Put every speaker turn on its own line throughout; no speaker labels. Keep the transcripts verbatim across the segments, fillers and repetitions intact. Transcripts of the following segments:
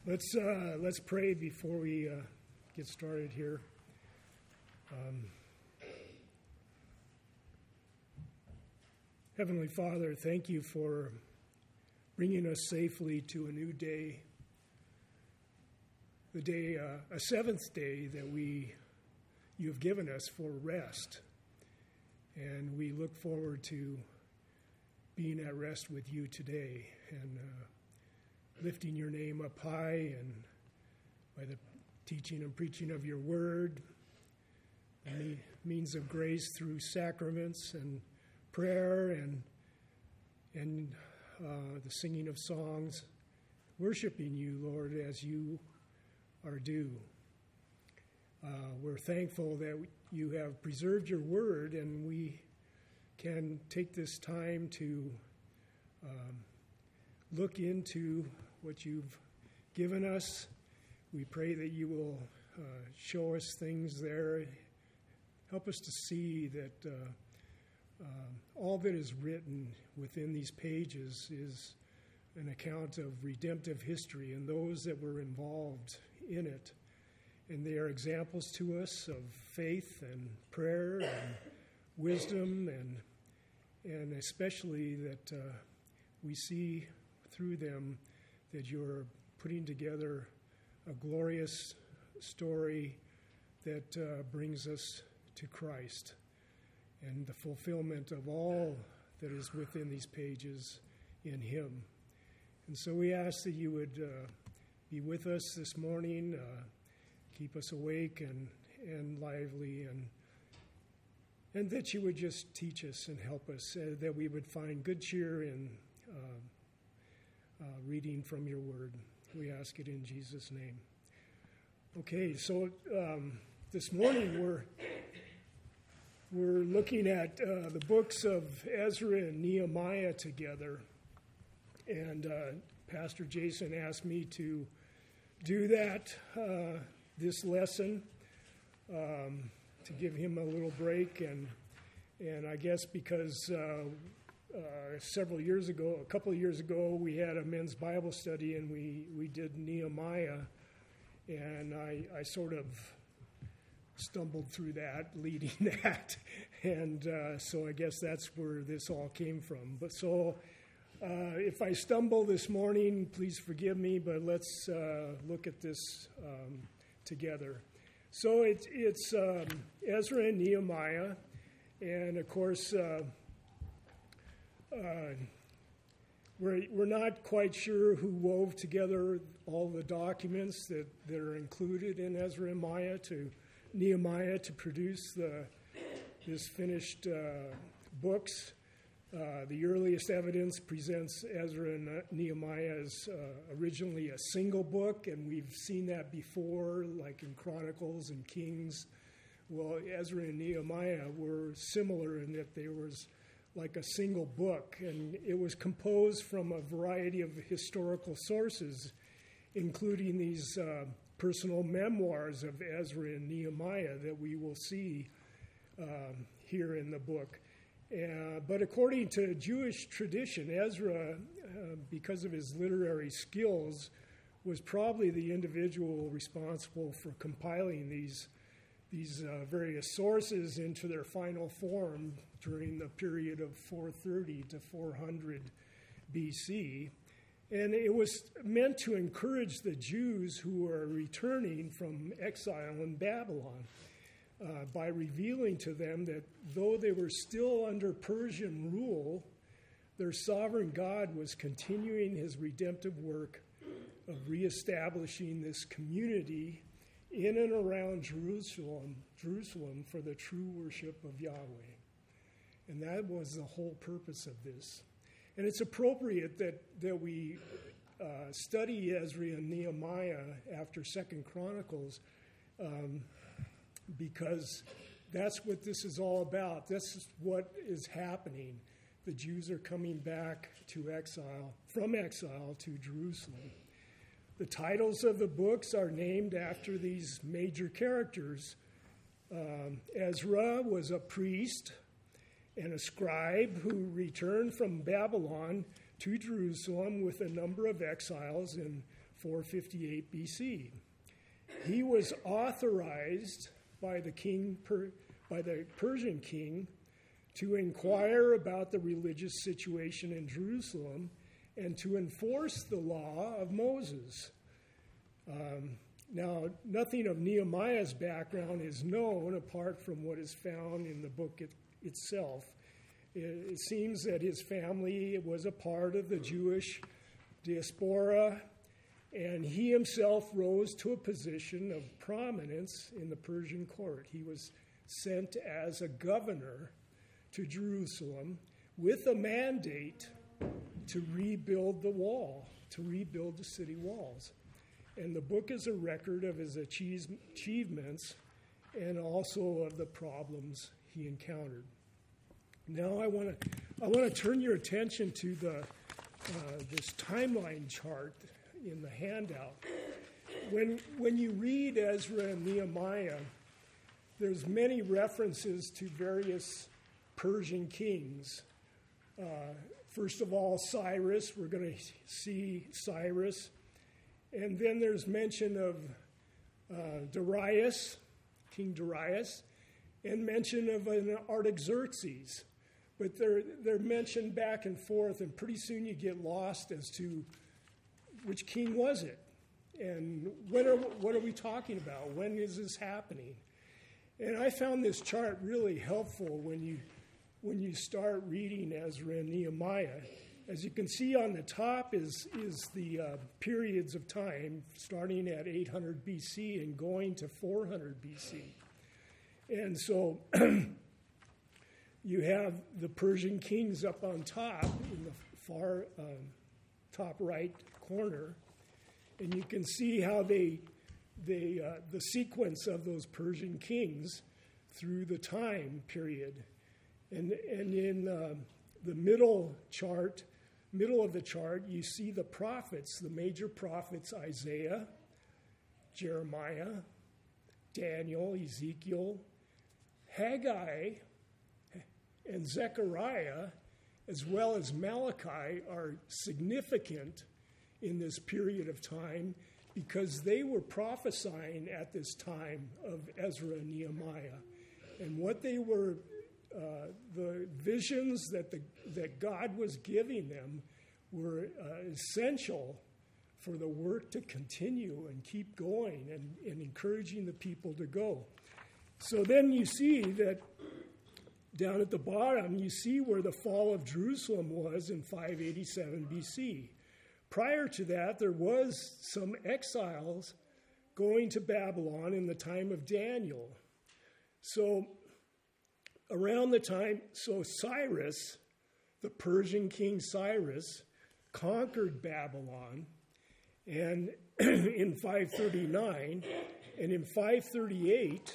Let's uh, let's pray before we uh, get started here. Um, Heavenly Father, thank you for bringing us safely to a new day, the day, uh, a seventh day that we you have given us for rest, and we look forward to being at rest with you today and uh, lifting your name up high, and by the teaching and preaching of your word, the means of grace through sacraments and prayer and and uh, the singing of songs, worshiping you, Lord, as you are due. Uh, we're thankful that you have preserved your word, and we can take this time to um, look into what you've given us. We pray that you will uh, show us things there. Help us to see that uh, uh, all that is written within these pages is an account of redemptive history and those that were involved in it. And they are examples to us of faith and prayer and wisdom, and and especially that uh, we see through them that you're putting together a glorious story that uh, brings us to Christ and the fulfillment of all that is within these pages in him. And so we ask that you would uh, be with us this morning, uh, keep us awake and, and lively, and and that you would just teach us and help us, uh, that we would find good cheer in uh, Uh, reading from your word. We ask it in Jesus' name. Okay, so um, this morning we're we're looking at uh, the books of Ezra and Nehemiah together, and uh, Pastor Jason asked me to do that uh, this lesson um, to give him a little break, and and I guess because Uh, Uh, several years ago, a couple of years ago, we had a men's Bible study, and we, we did Nehemiah, and I, I sort of stumbled through that, leading that, and uh, so I guess that's where this all came from. But so, uh, if I stumble this morning, please forgive me, but let's uh, look at this um, together. So it's, it's um, Ezra and Nehemiah, and of course, uh, Uh, we're, we're not quite sure who wove together all the documents that, that are included in Ezra and Nehemiah to Nehemiah to produce the this finished uh, books. Uh, the earliest evidence presents Ezra and Nehemiah as uh, originally a single book, and we've seen that before, like in Chronicles and Kings. Well, Ezra and Nehemiah were similar in that there was like a single book, and it was composed from a variety of historical sources, including these uh, personal memoirs of Ezra and Nehemiah that we will see um, here in the book. Uh, but according to Jewish tradition, Ezra, uh, because of his literary skills, was probably the individual responsible for compiling these these uh, various sources into their final form during the period of four thirty to four hundred B C. And it was meant to encourage the Jews who were returning from exile in Babylon uh, by revealing to them that though they were still under Persian rule, their sovereign God was continuing his redemptive work of reestablishing this community in and around Jerusalem, Jerusalem for the true worship of Yahweh. And that was the whole purpose of this. And it's appropriate that, that we uh, study Ezra and Nehemiah after Second Chronicles um, because that's what this is all about. This is what is happening. The Jews are coming back to exile, from exile to Jerusalem. The titles of the books are named after these major characters. Um, Ezra was a priest and a scribe who returned from Babylon to Jerusalem with a number of exiles in four fifty-eight B C. He was authorized by the king, per, by the Persian king, to inquire about the religious situation in Jerusalem and to enforce the law of Moses. Um, now, nothing of Nehemiah's background is known apart from what is found in the book it, itself. It, it seems that his family was a part of the Jewish diaspora, and he himself rose to a position of prominence in the Persian court. He was sent as a governor to Jerusalem with a mandate to rebuild the wall, to rebuild the city walls. And the book is a record of his achievements and also of the problems he encountered. Now I want to I want to turn your attention to the uh, this timeline chart in the handout. When when you read Ezra and Nehemiah, there's many references to various Persian kings. Uh, first of all, Cyrus. We're going to see Cyrus. And then there's mention of uh, Darius, King Darius, and mention of an Artaxerxes. But they're, they're mentioned back and forth, and pretty soon you get lost as to which king was it? And when are, what are we talking about? When is this happening? And I found this chart really helpful when you when you start reading Ezra and Nehemiah. As you can see on the top is, is the uh, periods of time starting at eight hundred B C and going to four hundred B C. And so you have the Persian kings up on top in the far um, top right corner, and you can see how they, they uh, the sequence of those Persian kings through the time period. And, and in uh, the middle chart, middle of the chart, you see the prophets, the major prophets, Isaiah, Jeremiah, Daniel, Ezekiel, Haggai, and Zechariah, as well as Malachi, are significant in this period of time because they were prophesying at this time of Ezra and Nehemiah. And what they were, uh, the visions that, the, that God was giving them were uh, essential for the work to continue and keep going and, and encouraging the people to go. So then you see that down at the bottom, you see where the fall of Jerusalem was in five eighty-seven B C. Prior to that, there was some exiles going to Babylon in the time of Daniel. So around the time, so Cyrus, the Persian king Cyrus, conquered Babylon and in five thirty-nine, and in five thirty-eight,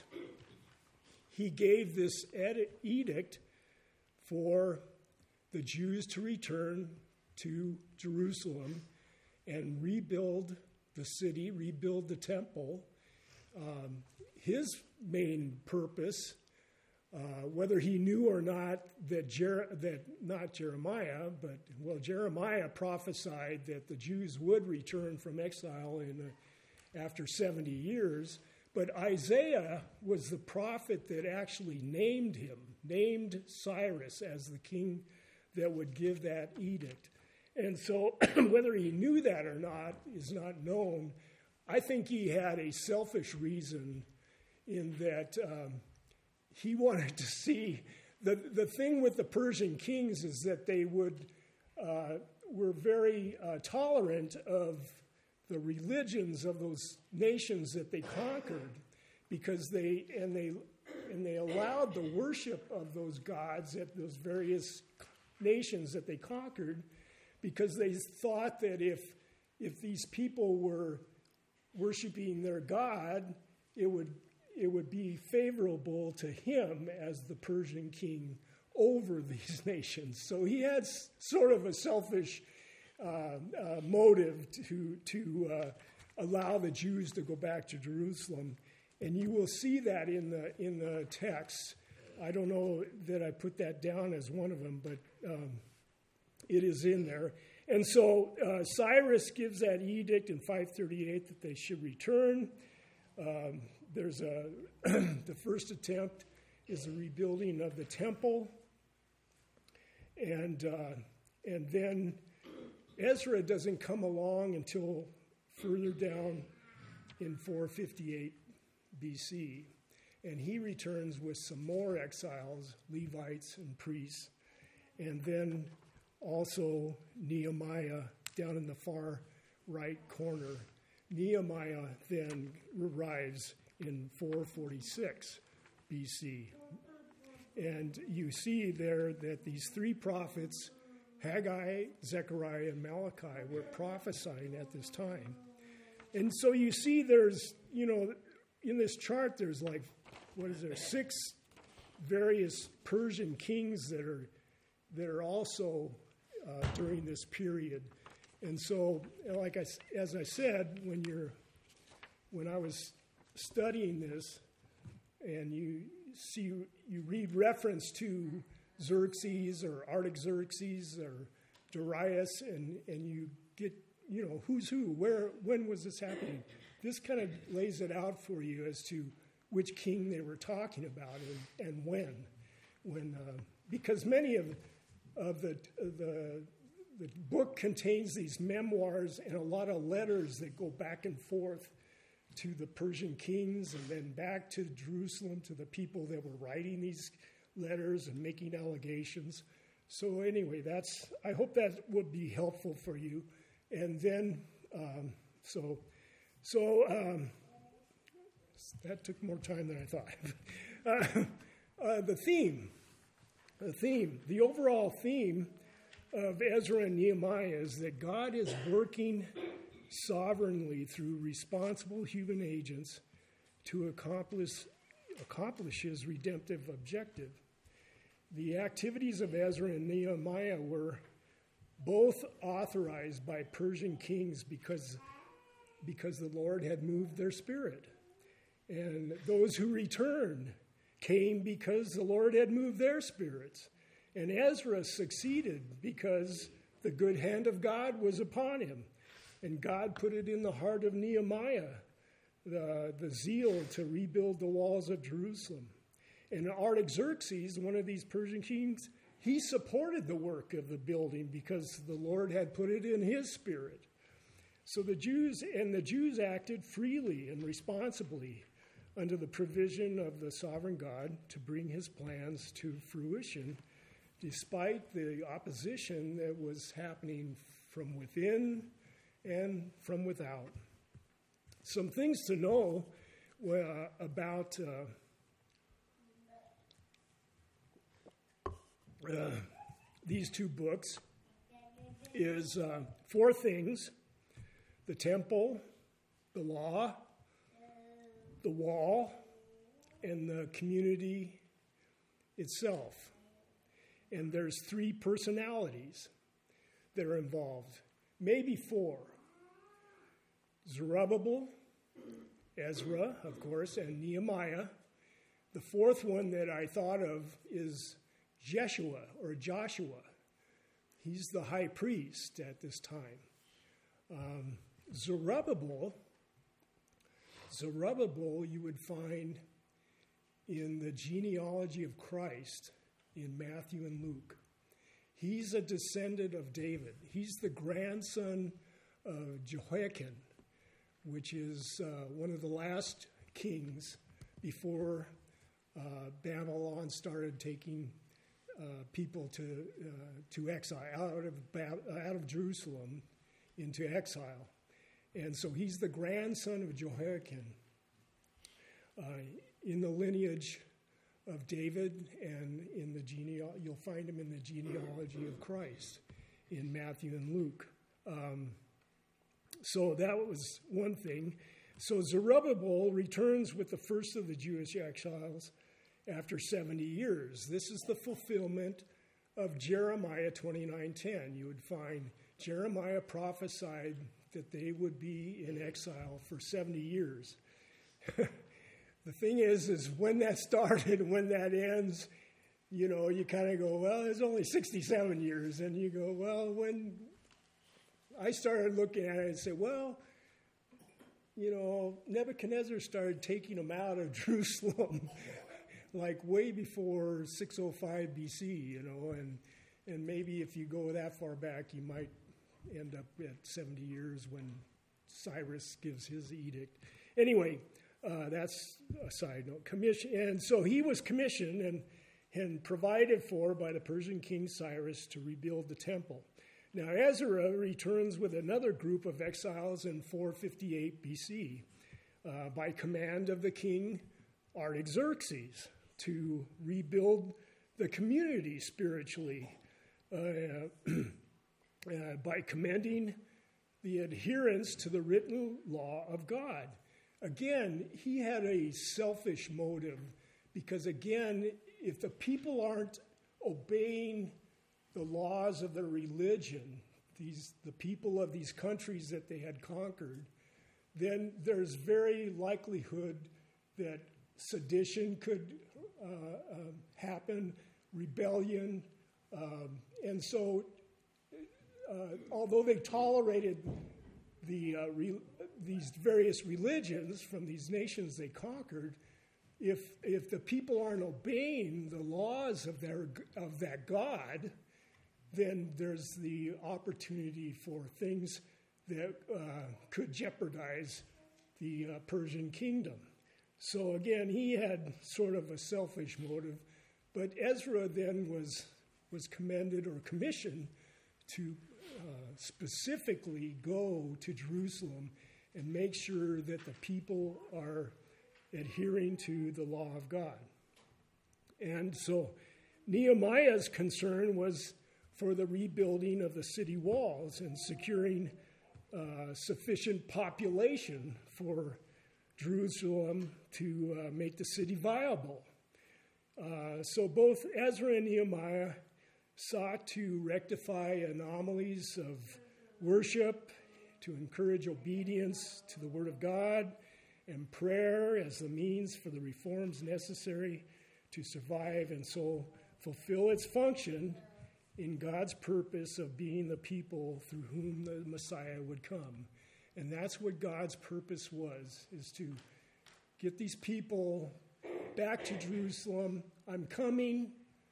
he gave this edict for the Jews to return to Jerusalem and rebuild the city, rebuild the temple. Um, his main purpose, uh, whether he knew or not that, Jer- that not Jeremiah, but, well, Jeremiah prophesied that the Jews would return from exile in uh, after seventy years, but Isaiah was the prophet that actually named him, named Cyrus as the king that would give that edict. And so whether he knew that or not is not known. I think he had a selfish reason in that um, he wanted to see, the, the thing with the Persian kings is that they would uh, were very uh, tolerant of the religions of those nations that they conquered, because they and they and they allowed the worship of those gods at those various nations that they conquered, because they thought that if if these people were worshiping their God, it would it would be favorable to him as the Persian king over these nations. So he had s- sort of a selfish uh, uh, motive to to uh, allow the Jews to go back to Jerusalem, and you will see that in the in the text. I don't know that I put that down as one of them, but um, it is in there. And so uh, Cyrus gives that edict in five thirty-eight that they should return. Um, there's a the first attempt is the rebuilding of the temple, and uh, and then Ezra doesn't come along until further down in four fifty-eight B C, and he returns with some more exiles, Levites and priests, and then also Nehemiah down in the far right corner. Nehemiah then arrives in four forty-six B C. And you see there that these three prophets, Haggai, Zechariah, and Malachi, were prophesying at this time. And so you see there's, you know, in this chart there's like, what is there, six various Persian kings that are that are also uh, during this period. And so, like I, as I said, when you're, when I was studying this, and you see, you read reference to Xerxes or Artaxerxes or Darius, and, and you get, you know, who's who, where, when was this happening? This kind of lays it out for you as to which king they were talking about and, and when. When uh, because many of of the the the book contains these memoirs and a lot of letters that go back and forth to the Persian kings and then back to Jerusalem to the people that were writing these letters and making allegations. So anyway, that's, I hope that would be helpful for you. And then, um, so, so um, that took more time than I thought. uh, uh, the theme, the theme, the overall theme of Ezra and Nehemiah is that God is working sovereignly through responsible human agents to accomplish, accomplish his redemptive objective. The activities of Ezra and Nehemiah were both authorized by Persian kings because, because the Lord had moved their spirit. And those who returned came because the Lord had moved their spirits. And Ezra succeeded because the good hand of God was upon him. And God put it in the heart of Nehemiah, the, the zeal to rebuild the walls of Jerusalem. And Artaxerxes, one of these Persian kings, he supported the work of the building because the Lord had put it in his spirit. So the Jews, and the Jews acted freely and responsibly under the provision of the sovereign God to bring his plans to fruition, despite the opposition that was happening from within and from without. Some things to know uh, about uh, uh, these two books is uh, four things: the temple, the law, the wall, and the community itself. And there's three personalities that are involved, maybe four. Zerubbabel, Ezra, of course, and Nehemiah. The fourth one that I thought of is Jeshua or Joshua. He's the high priest at this time. Um, Zerubbabel, Zerubbabel you would find in the genealogy of Christ in Matthew and Luke. He's a descendant of David. He's the grandson of Jehoiakim, which is uh, one of the last kings before uh, Babylon started taking uh, people to uh, to exile out of ba- out of Jerusalem into exile, and so he's the grandson of Jehoiakim uh, in the lineage of David, and in the genealogy, you'll find him in the genealogy of Christ in Matthew and Luke. Um, so that was one thing. So Zerubbabel returns with the first of the Jewish exiles after seventy years. This is the fulfillment of Jeremiah twenty-nine ten. You would find Jeremiah prophesied that they would be in exile for seventy years. The thing is, is when that started and when that ends, you know, you kind of go, well, it's only sixty-seven years. And you go, well, when I started looking at it and said, well, you know, Nebuchadnezzar started taking them out of Jerusalem like way before six oh five B C, you know, and and maybe if you go that far back, you might end up at seventy years when Cyrus gives his edict. Anyway, uh, that's a side note. Commission, and so he was commissioned and, and provided for by the Persian king Cyrus to rebuild the temple. Now, Ezra returns with another group of exiles in four fifty-eight B C uh, by command of the king Artaxerxes to rebuild the community spiritually uh, uh, by commending the adherence to the written law of God. Again, he had a selfish motive because, again, if the people aren't obeying the laws of their religion, these the people of these countries that they had conquered, then there's very likelihood that sedition could uh, uh, happen, rebellion, um, and so uh, although they tolerated the uh, re- these various religions from these nations they conquered, if if the people aren't obeying the laws of their of that God, then there's the opportunity for things that uh, could jeopardize the uh, Persian kingdom. So again, he had sort of a selfish motive, but Ezra then was was commended or commissioned to uh, specifically go to Jerusalem and make sure that the people are adhering to the law of God. And so Nehemiah's concern was for the rebuilding of the city walls and securing uh, sufficient population for Jerusalem to uh, make the city viable. Uh, so both Ezra and Nehemiah sought to rectify anomalies of worship, to encourage obedience to the Word of God, and prayer as the means for the reforms necessary to survive and so fulfill its function in God's purpose of being the people through whom the Messiah would come. And that's what God's purpose was, is to get these people back to Jerusalem. I'm coming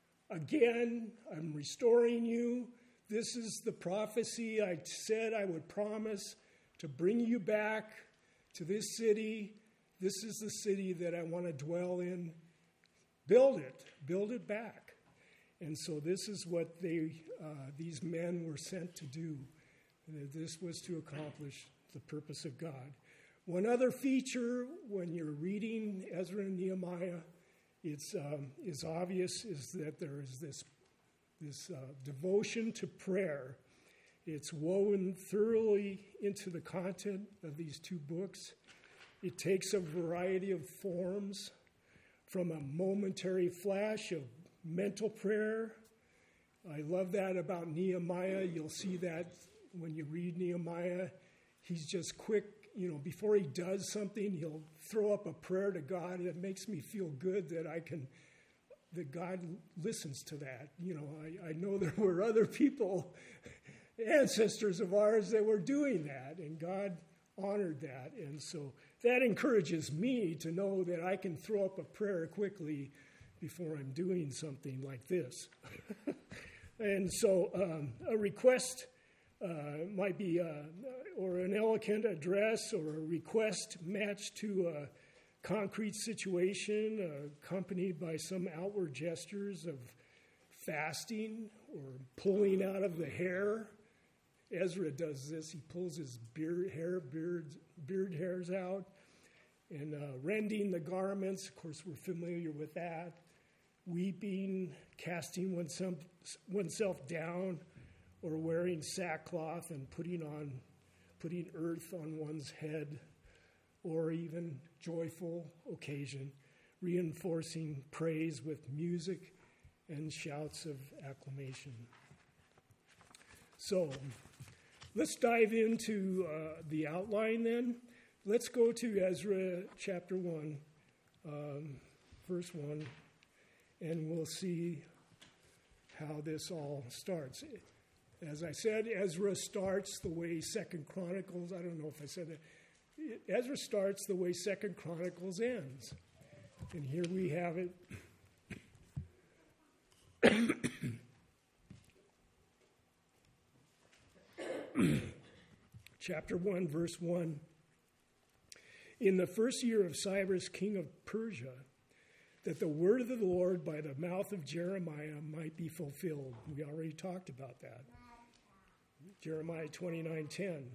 again. I'm restoring you. This is the prophecy I said I would promise, to bring you back to this city. This is the city that I want to dwell in. Build it. Build it back. And so this is what they, uh, these men were sent to do. This was to accomplish the purpose of God. One other feature when you're reading Ezra and Nehemiah, it's um, is obvious, is that there is this this uh, devotion to prayer. It's woven thoroughly into the content of these two books. It takes a variety of forms, from a momentary flash of mental prayer. I love that about Nehemiah. You'll see that when you read Nehemiah. He's just quick, you know, before he does something, he'll throw up a prayer to God. It makes me feel good that I can, that God listens to that. You know, I, I know there were other people, ancestors of ours, that were doing that, and God honored that. And so that encourages me to know that I can throw up a prayer quickly before I'm doing something like this. And so um, a request uh, might be, uh, or an eloquent address or a request matched to a concrete situation, uh, accompanied by some outward gestures of fasting or pulling out of the hair. Ezra does this. He pulls his beard hair, beard, beard hairs out, and uh, rending the garments. Of course, we're familiar with that. Weeping, casting oneself, oneself down, or wearing sackcloth and putting on, putting earth on one's head, or even joyful occasion, reinforcing praise with music and shouts of acclamation. So, let's dive into uh, the outline then. Let's go to Ezra chapter one, um, verse one, and we'll see how this all starts. As I said, Ezra starts the way Second Chronicles, I don't know if I said that, Ezra starts the way Second Chronicles ends. And here we have it. Chapter one, verse one. In the first year of Cyrus, king of Persia, that the word of the Lord by the mouth of Jeremiah might be fulfilled. We already talked about that. Jeremiah twenty-nine ten.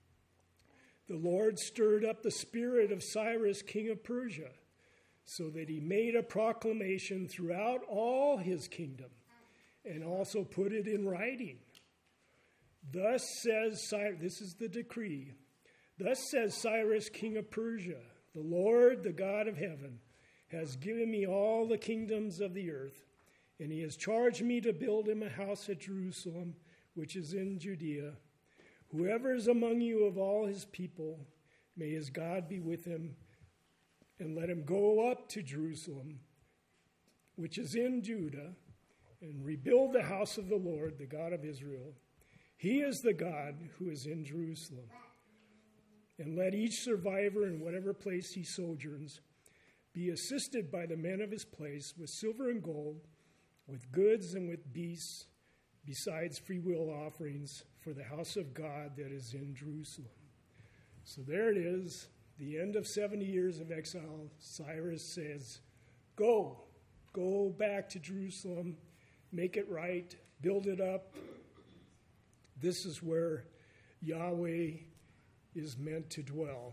The Lord stirred up the spirit of Cyrus, king of Persia, so that he made a proclamation throughout all his kingdom, and also put it in writing. Thus says Cyrus, this is the decree, thus says Cyrus, king of Persia, the Lord, the God of heaven, has given me all the kingdoms of the earth, and he has charged me to build him a house at Jerusalem, which is in Judea. Whoever is among you of all his people, may his God be with him, and let him go up to Jerusalem, which is in Judah, and rebuild the house of the Lord, the God of Israel. He is the God who is in Jerusalem. And let each survivor in whatever place he sojourns be assisted by the men of his place with silver and gold, with goods and with beasts, besides freewill offerings for the house of God that is in Jerusalem. So there it is, the end of seventy years of exile. Cyrus says, go, go back to Jerusalem, make it right, build it up. This is where Yahweh is meant to dwell.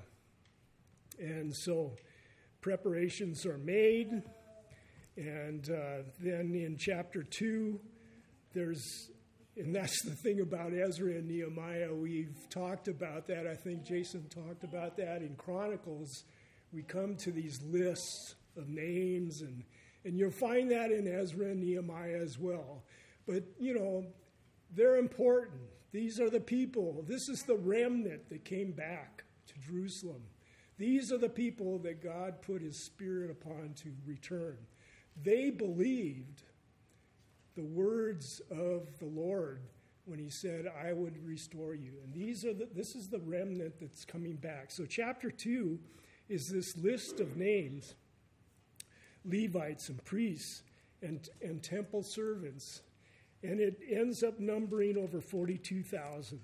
And so preparations are made. And uh, then in chapter two, there's, and that's the thing about Ezra and Nehemiah. We've talked about that. I think Jason talked about that in Chronicles. We come to these lists of names, and, and you'll find that in Ezra and Nehemiah as well. But, you know, they're important. These are the people. This is the remnant that came back to Jerusalem. These are the people that God put his Spirit upon to return. They believed the words of the Lord when he said, I would restore you. And these are the, this is the remnant that's coming back. So chapter two is this list of names, Levites and priests and, and temple servants. And it ends up numbering over forty-two thousand.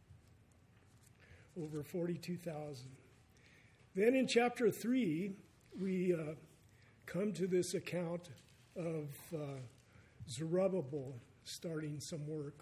Over forty-two thousand. Then in chapter three, we uh, come to this account of uh, Zerubbabel starting some work.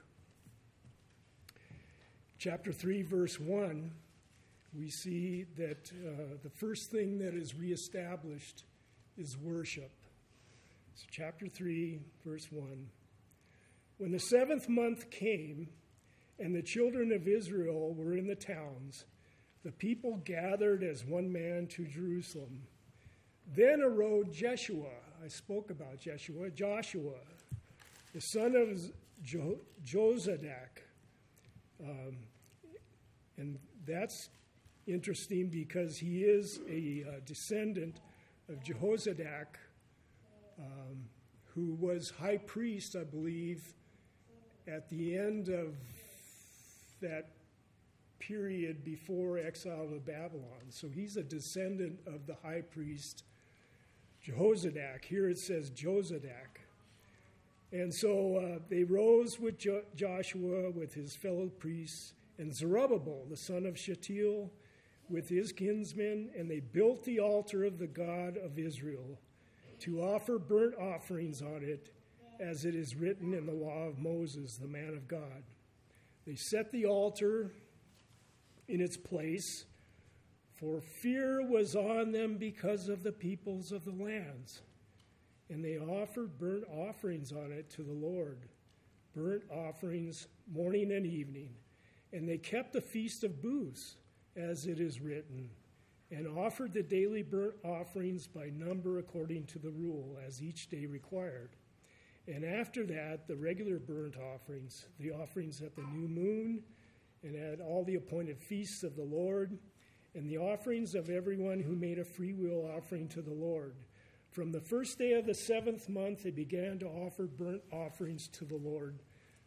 Chapter three, verse one, we see that uh, the first thing that is reestablished is worship. So chapter three, verse one. When the seventh month came, and the children of Israel were in the towns, the people gathered as one man to Jerusalem. Then arose Jeshua. I spoke about Jeshua. Joshua, the son of jo- Jozadak. Um, and that's interesting because he is a uh, descendant of Jehozadak, um, who was high priest, I believe, at the end of that period before exile to Babylon. So he's a descendant of the high priest Jehozadak. Here it says Jozadak. And so uh, they rose with jo- Joshua, with his fellow priests, and Zerubbabel, the son of Shealtiel, with his kinsmen, and they built the altar of the God of Israel to offer burnt offerings on it, as it is written in the law of Moses, the man of God. They set the altar in its place, for fear was on them because of the peoples of the lands. And they offered burnt offerings on it to the Lord, burnt offerings morning and evening. And they kept the feast of booths, as it is written, and offered the daily burnt offerings by number according to the rule, as each day required. And after that, the regular burnt offerings, the offerings at the new moon, and at all the appointed feasts of the Lord, and the offerings of everyone who made a freewill offering to the Lord. From the first day of the seventh month, they began to offer burnt offerings to the Lord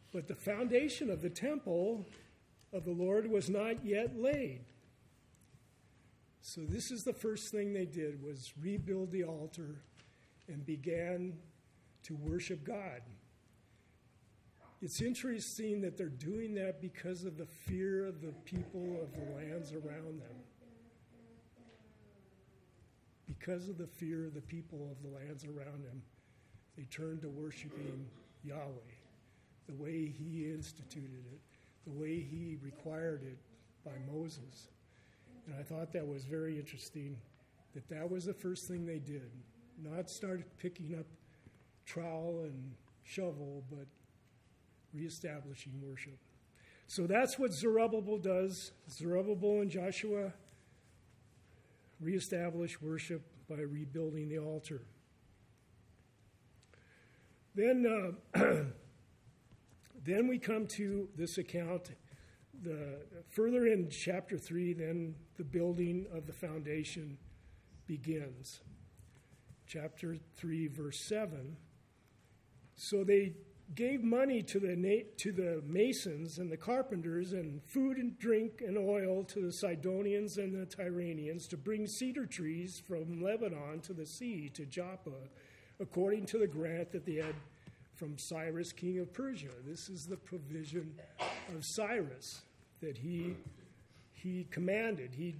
But the foundation of the temple of the Lord was not yet laid. So this is the first thing they did, was rebuild the altar and began to worship God. It's interesting that they're doing that because of the fear of the people of the lands around them. Because of the fear of the people of the lands around them, they turned to worshiping Yahweh, the way he instituted it, the way he required it by Moses. And I thought that was very interesting, that that was the first thing they did. Not start picking up trowel and shovel, but reestablishing worship. So that's what Zerubbabel does. Zerubbabel and Joshua reestablish worship by rebuilding the altar. Then, uh, then we come to this account. The further in chapter three, then the building of the foundation begins. Chapter three, verse seven. So they gave money to the to the masons and the carpenters, and food and drink and oil to the Sidonians and the Tyranians, to bring cedar trees from Lebanon to the sea, to Joppa, according to the grant that they had from Cyrus, king of Persia. This is the provision of Cyrus that he he commanded, he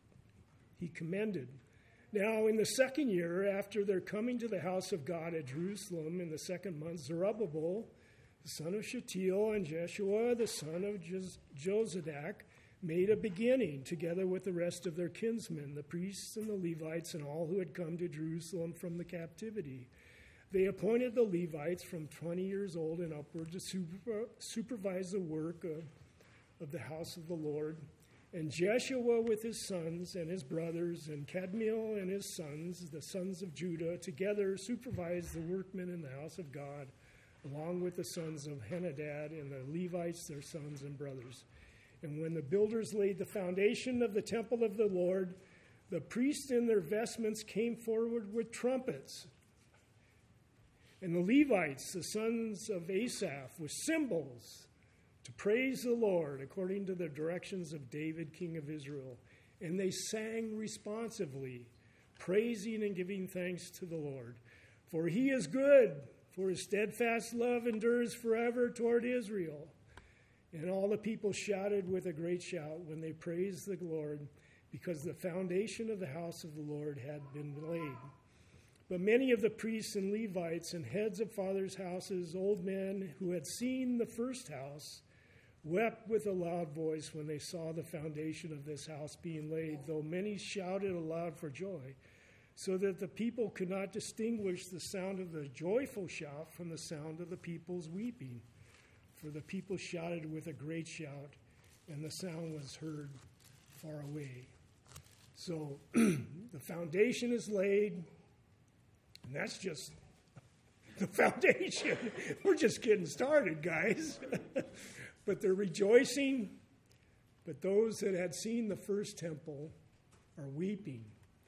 he commended. Now, in the second year, after their coming to the house of God at Jerusalem, in the second month, Zerubbabel, the son of Shealtiel, and Jeshua, the son of Jozadak, made a beginning, together with the rest of their kinsmen, the priests and the Levites, and all who had come to Jerusalem from the captivity. They appointed the Levites from twenty years old and upward to super, supervise the work of, of the house of the Lord. And Jeshua with his sons and his brothers, and Kadmiel and his sons, the sons of Judah, together supervised the workmen in the house of God, along with the sons of Henadad and the Levites, their sons and brothers. And when the builders laid the foundation of the temple of the Lord, the priests in their vestments came forward with trumpets. And the Levites, the sons of Asaph, with cymbals, to praise the Lord according to the directions of David, king of Israel. And they sang responsively, praising and giving thanks to the Lord. For he is good, for his steadfast love endures forever toward Israel. And all the people shouted with a great shout when they praised the Lord, because the foundation of the house of the Lord had been laid. But many of the priests and Levites and heads of fathers' houses, old men who had seen the first house, wept with a loud voice when they saw the foundation of this house being laid, though many shouted aloud for joy, so that the people could not distinguish the sound of the joyful shout from the sound of the people's weeping. For the people shouted with a great shout, and the sound was heard far away. So the foundation is laid, and that's just the foundation. We're just getting started, guys. But they're rejoicing. But those that had seen the first temple are weeping,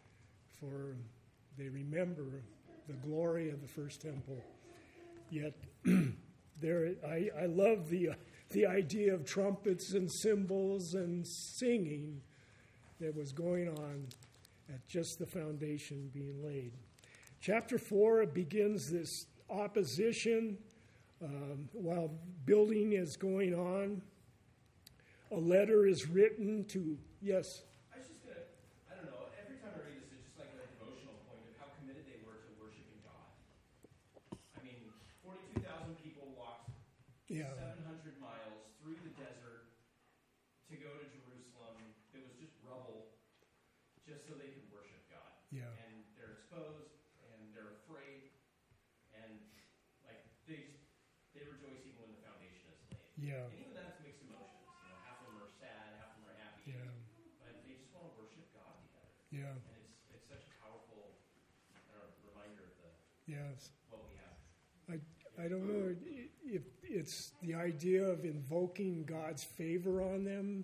for they remember the glory of the first temple. Yet, there, I, I love the, uh, the idea of trumpets and cymbals and singing that was going on at just the foundation being laid. Chapter four begins this opposition. Um, while building is going on, a letter is written to, yes?
I was just going to, I don't know, every time I read this, it's just like a devotional point of how committed they were to worshiping God. I mean, forty-two thousand people walked
Yeah.
seven hundred miles through the desert to go to Jerusalem. It was just rubble, just so they could worship God.
Yeah.
And they're exposed, and they're afraid, and like they just, they rejoice even when the foundation is laid.
Yeah.
And even that's mixed emotions. You know, half of them are sad, half of them are happy.
Yeah.
But they just want to worship God together.
Yeah.
And it's it's such a powerful I don't know, reminder of the
Yes.
what we have.
I, I don't know if it's the idea of invoking God's favor on them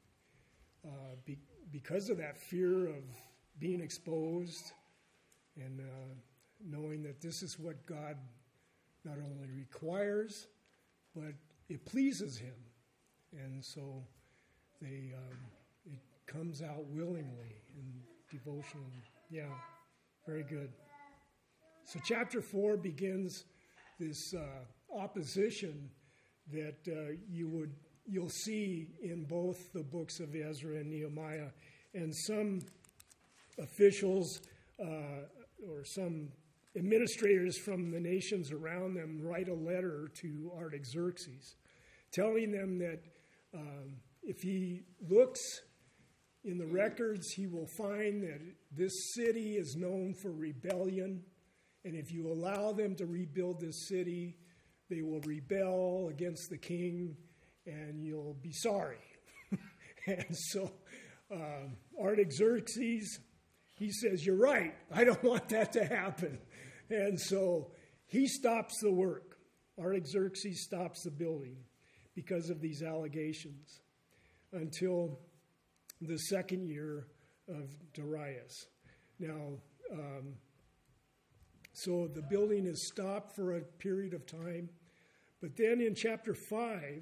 uh, be, because of that fear of being exposed, and uh, knowing that this is what God not only requires, but it pleases him. And so they um, it comes out willingly and devotionally. Yeah, very good. So chapter four begins this uh, opposition that uh, you would you'll see in both the books of Ezra and Nehemiah, and some officials uh, or some administrators from the nations around them write a letter to Artaxerxes, telling them that um, if he looks in the records, he will find that this city is known for rebellion, and if you allow them to rebuild this city, they will rebel against the king, and you'll be sorry. And so um, Artaxerxes, he says, you're right, I don't want that to happen. And so he stops the work. Artaxerxes stops the building because of these allegations until the second year of Darius. Now, um, so the building is stopped for a period of time. But then in chapter five,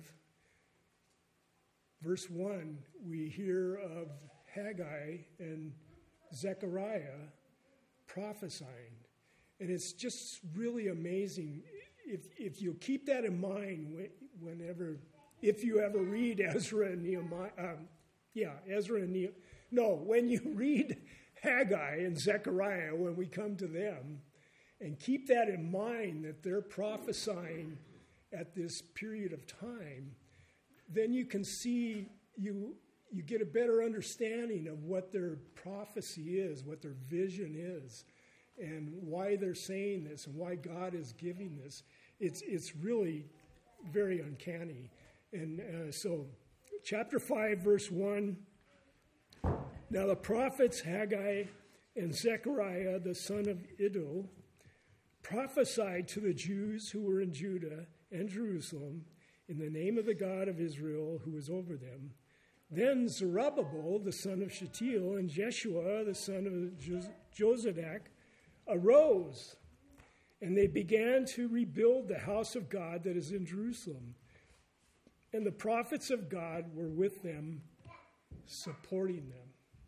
verse one, we hear of Haggai and Zechariah prophesying. And it's just really amazing. If if you keep that in mind whenever, if you ever read Ezra and Nehemiah, um, yeah, Ezra and Nehemiah, no, when you read Haggai and Zechariah, when we come to them, and keep that in mind that they're prophesying at this period of time, then you can see, you you get a better understanding of what their prophecy is, what their vision is, and why they're saying this and why God is giving this. It's it's really very uncanny. And uh, so chapter five, verse one, now the prophets Haggai and Zechariah, the son of Iddo, prophesied to the Jews who were in Judah and Jerusalem in the name of the God of Israel who was over them. Then Zerubbabel, the son of Shealtiel, and Jeshua, the son of Jozadak, arose, and they began to rebuild the house of God that is in Jerusalem. And the prophets of God were with them, supporting them.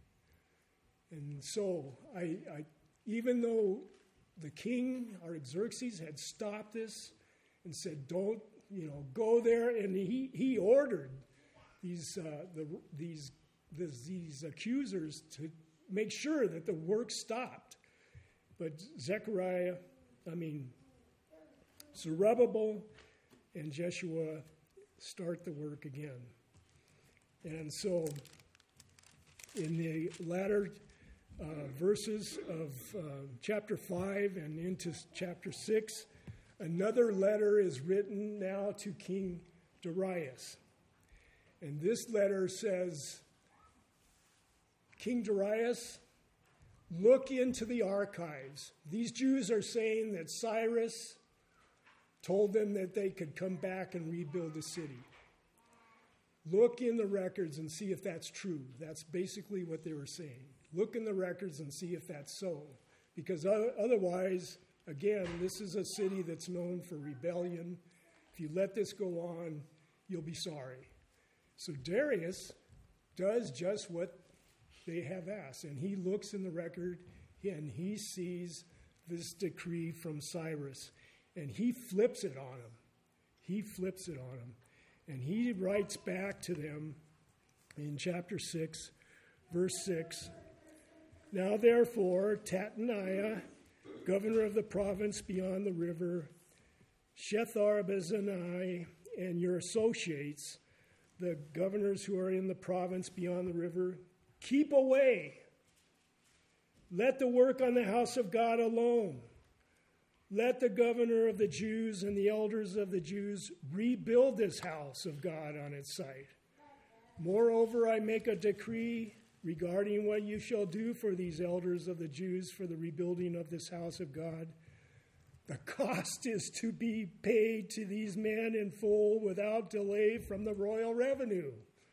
And so, I, I, even though the king, Artaxerxes, had stopped this and said, don't, you know, go there, and he, he ordered these, uh, the, these, this, these accusers to make sure that the work stopped. But Zechariah, I mean, Zerubbabel and Jeshua start the work again. And so in the latter uh, verses of uh, chapter five and into chapter six, another letter is written now to King Darius. And this letter says, King Darius, look into the archives. These Jews are saying that Cyrus told them that they could come back and rebuild the city. Look in the records and see if that's true. That's basically what they were saying. Look in the records and see if that's so. Because otherwise, again, this is a city that's known for rebellion. If you let this go on, you'll be sorry. So Darius does just what they have asked. And he looks in the record and he sees this decree from Cyrus. And he flips it on him. He flips it on him. And he writes back to them in chapter six, verse six. Now therefore, Tataniah, governor of the province beyond the river, Shethar-Bozenai, and your associates, the governors who are in the province beyond the river, keep away. Let the work on the house of God alone. Let the governor of the Jews and the elders of the Jews rebuild this house of God on its site. Moreover, I make a decree regarding what you shall do for these elders of the Jews for the rebuilding of this house of God. The cost is to be paid to these men in full without delay from the royal revenue.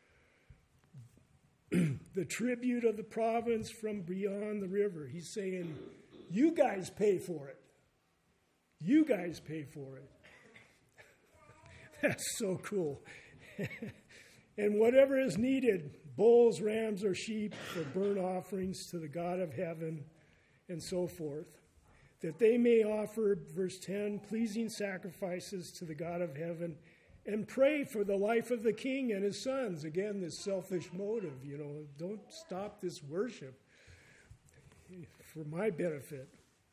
The tribute of the province from beyond the river. He's saying, you guys pay for it. You guys pay for it. That's so cool. And whatever is needed, bulls, rams, or sheep for burnt offerings to the God of heaven, and so forth, that they may offer, verse ten, pleasing sacrifices to the God of heaven, and pray for the life of the king and his sons. Again, this selfish motive, you know, don't stop this worship for my benefit.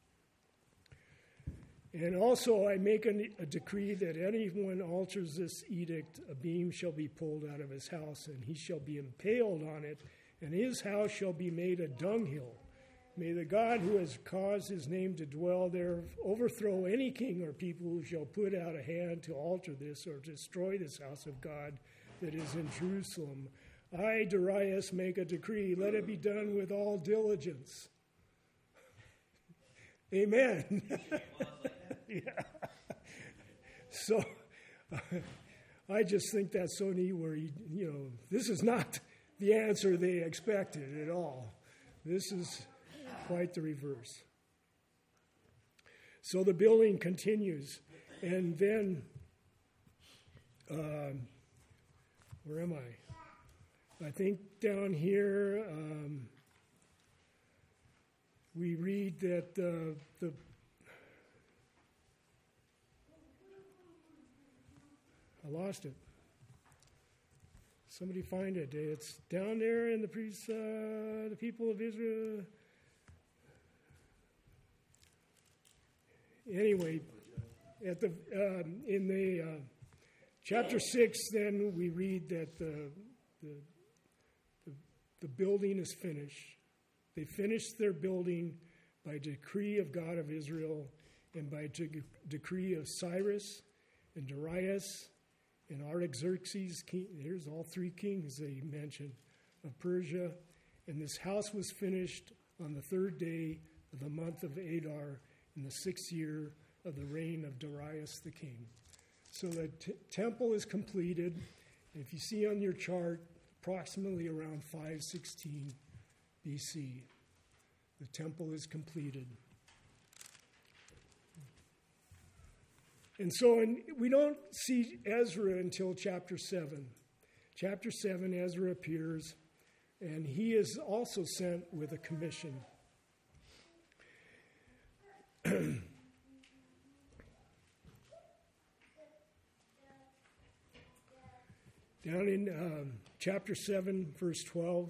And also I make a, a decree that anyone alters this edict, a beam shall be pulled out of his house, and he shall be impaled on it, and his house shall be made a dunghill. May the God who has caused his name to dwell there overthrow any king or people who shall put out a hand to alter this or destroy this house of God that is in Jerusalem. I, Darius, make a decree. Let it be done with all diligence. Amen. Yeah. So I just think that's so neat where, he, you know, this is not the answer they expected at all. This is quite the reverse. So the building continues. And then, um, where am I? I think down here, um, we read that uh, the I lost it. Somebody find it. It's down there in the priests, uh, the people of Israel. Anyway, at the um, in the uh, chapter six, then we read that the, the the the building is finished. They finished their building by decree of God of Israel, and by de- decree of Cyrus and Darius and Artaxerxes. King, here's all three kings they mentioned of Persia. And this house was finished on the third day of the month of Adar in the sixth year of the reign of Darius the king. So the t- temple is completed. And if you see on your chart, approximately around five sixteen B C, the temple is completed. And so in, we don't see Ezra until chapter seven. Chapter seven, Ezra appears, and he is also sent with a commission. Down in um, chapter seven, verse twelve.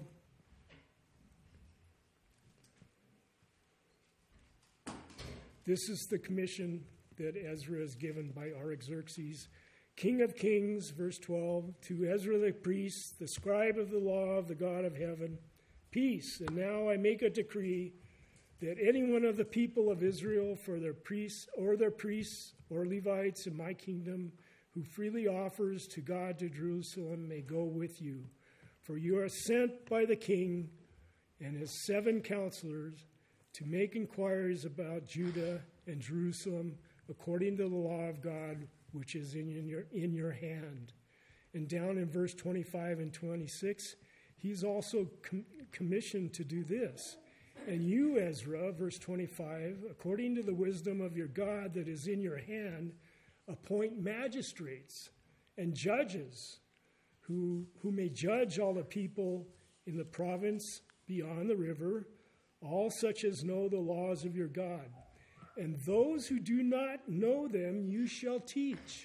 This is the commission that Ezra is given by Artaxerxes, King of Kings, verse twelve, to Ezra the priest, the scribe of the law of the God of heaven, peace. And now I make a decree that any one of the people of Israel, for their priests or their priests or Levites in my kingdom, who freely offers to God to Jerusalem, may go with you. For you are sent by the king and his seven counselors to make inquiries about Judah and Jerusalem according to the law of God, which is in your, in your hand. And down in verse twenty-five and twenty-six, he's also com- commissioned to do this. And you, Ezra, verse twenty-five, according to the wisdom of your God that is in your hand, appoint magistrates and judges who, who may judge all the people in the province beyond the river, all such as know the laws of your God. And those who do not know them you shall teach.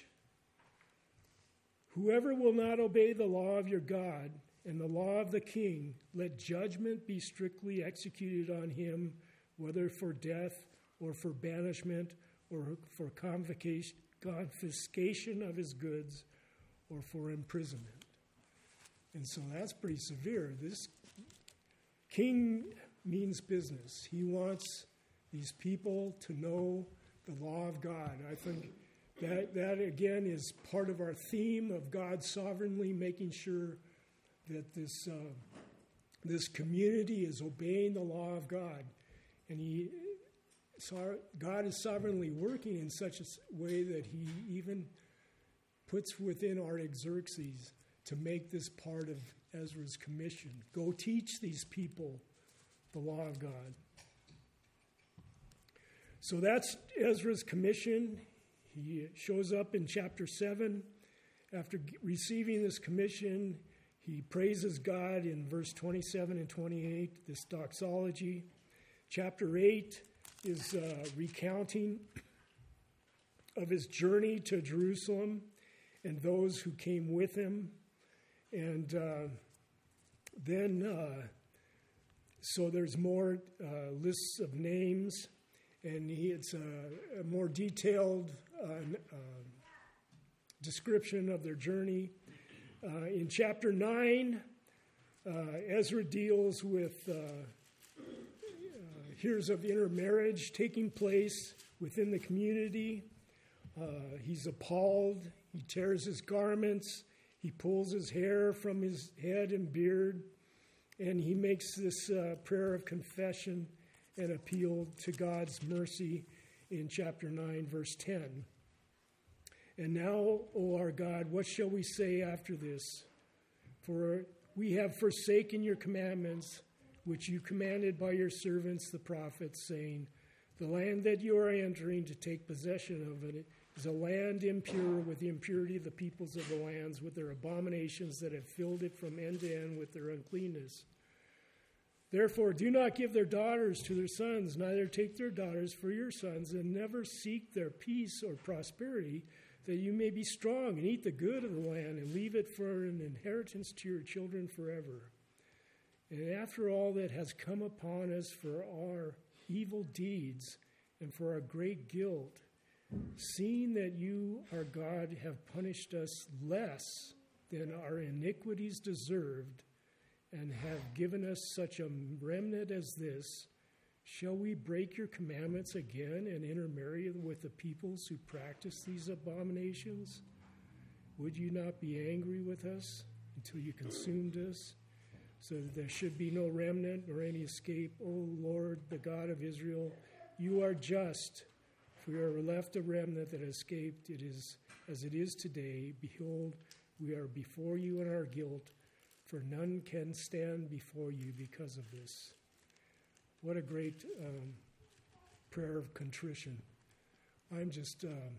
Whoever will not obey the law of your God and the law of the king, let judgment be strictly executed on him, whether for death or for banishment or for confiscation of his goods or for imprisonment. And so that's pretty severe. This king means business. He wants these people to know the law of God. I think that, that again, is part of our theme of God sovereignly making sure that this uh, this community is obeying the law of God. And he, so God is sovereignly working in such a way that he even puts within Artaxerxes to make this part of Ezra's commission. Go teach these people the law of God. So that's Ezra's commission. He shows up in chapter seven. After receiving this commission, he praises God in verse twenty-seven and twenty-eight, this doxology. Chapter eight is uh, recounting of his journey to Jerusalem and those who came with him. And uh, then, uh, so there's more uh, lists of names, and he, it's a, a more detailed uh, uh, description of their journey. Uh, in chapter nine, uh, Ezra deals with, uh, uh, hears of intermarriage taking place within the community. Uh, he's appalled. He tears his garments. He pulls his hair from his head and beard. And he makes this uh, prayer of confession and appeal to God's mercy in chapter nine, verse ten. And now, O our God, what shall we say after this? For we have forsaken your commandments, which you commanded by your servants the prophets, saying, the land that you are entering to take possession of it is a land impure with the impurity of the peoples of the lands, with their abominations that have filled it from end to end with their uncleanness. Therefore, do not give their daughters to their sons, neither take their daughters for your sons, and never seek their peace or prosperity, that you may be strong and eat the good of the land and leave it for an inheritance to your children forever. And after all that has come upon us for our evil deeds and for our great guilt, seeing that you, our God, have punished us less than our iniquities deserved, and have given us such a remnant as this, shall we break your commandments again and intermarry with the peoples who practice these abominations? Would you not be angry with us until you consumed us, so that there should be no remnant nor any escape? O Lord, the God of Israel, you are just. If we are left a remnant that escaped, it is as it is today. Behold, we are before you in our guilt, for none can stand before you because of this. What a great um, prayer of contrition. I'm just um,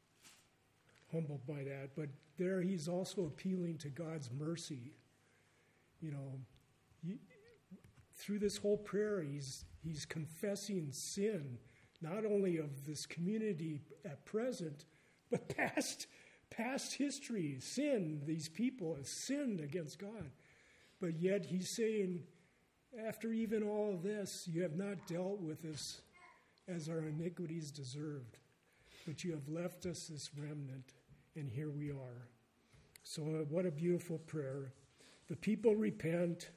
humbled by that. But there he's also appealing to God's mercy. You know, he, through this whole prayer, he's, he's confessing sin, not only of this community at present, but past Past history, sin, these people have sinned against God. But yet he's saying, after even all of this, you have not dealt with us as our iniquities deserved. But you have left us this remnant, and here we are. So uh, what a beautiful prayer. The people repent,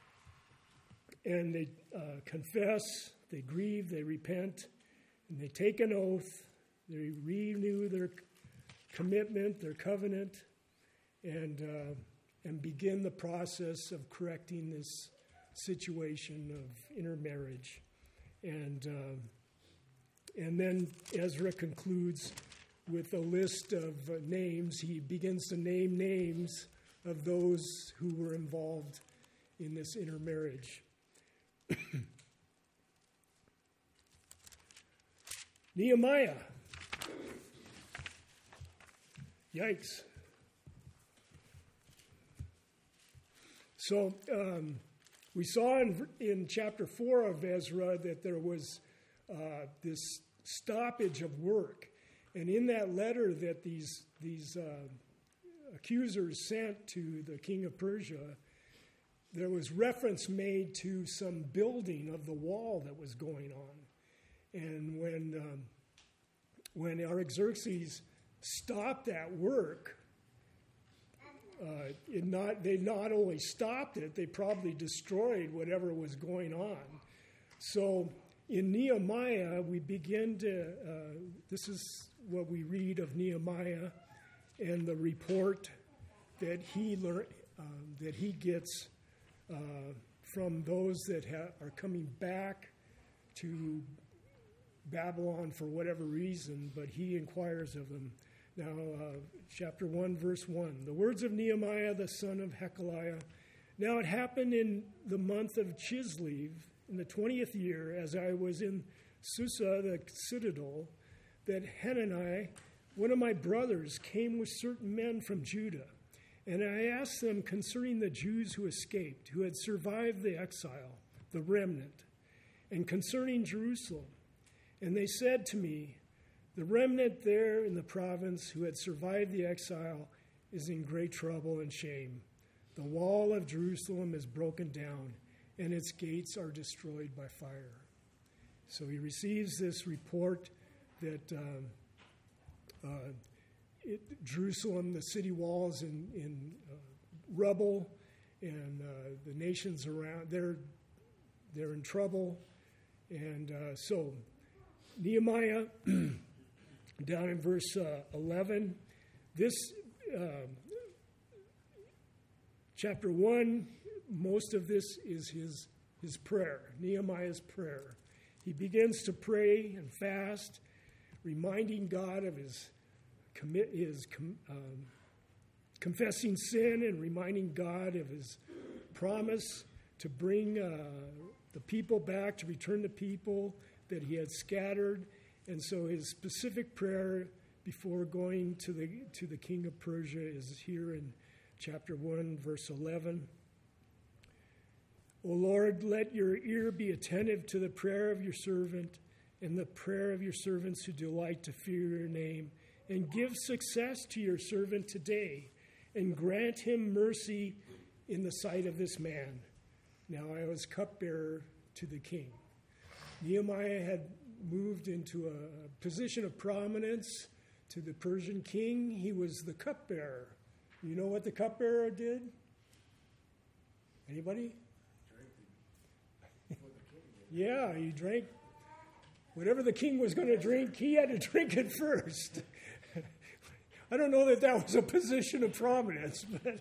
and they uh, confess, they grieve, they repent, and they take an oath. They renew their commitment, their covenant, and uh, and begin the process of correcting this situation of intermarriage. And uh, and then Ezra concludes with a list of uh, names. He begins to name names of those who were involved in this intermarriage. Nehemiah. Yikes. So um, we saw in, in chapter four of Ezra that there was uh, this stoppage of work. And in that letter that these, these uh, accusers sent to the king of Persia, there was reference made to some building of the wall that was going on. And when, um, when Artaxerxes stopped that work, uh, it not, they not only stopped it, they probably destroyed whatever was going on. So in Nehemiah, we begin to, uh, this is what we read of Nehemiah and the report that he learn, uh, that he gets uh, from those that ha- are coming back to Babylon for whatever reason, but he inquires of them. Now, uh, chapter one, verse one. The words of Nehemiah, the son of Hekeliah. Now it happened in the month of Chislev, in the twentieth year, as I was in Susa, the citadel, that Hanani, one of my brothers came with certain men from Judah, and I asked them concerning the Jews who escaped, who had survived the exile, the remnant, and concerning Jerusalem. And they said to me, the remnant there in the province who had survived the exile is in great trouble and shame. The wall of Jerusalem is broken down, and its gates are destroyed by fire. So he receives this report that um, uh, it, Jerusalem, the city walls in, in uh, rubble, and uh, the nations around, they're, they're in trouble. And uh, so Nehemiah, down in verse uh, eleven, this uh, chapter one, most of this is his, his prayer, Nehemiah's prayer. He begins to pray and fast, reminding God of his, commit, his um, confessing sin and reminding God of his promise to bring uh, the people back, to return the people that he had scattered. And so his specific prayer before going to the to the king of Persia is here in chapter one, verse eleven. O Lord, let your ear be attentive to the prayer of your servant and the prayer of your servants who delight to fear your name, and give success to your servant today, and grant him mercy in the sight of this man. Now I was cupbearer to the king. Nehemiah had moved into a position of prominence to the Persian king. He was the cupbearer. You know what the cupbearer did? Anybody? Yeah, he drank whatever the king was going to drink. He had to drink it first. I don't know that that was a position of prominence, but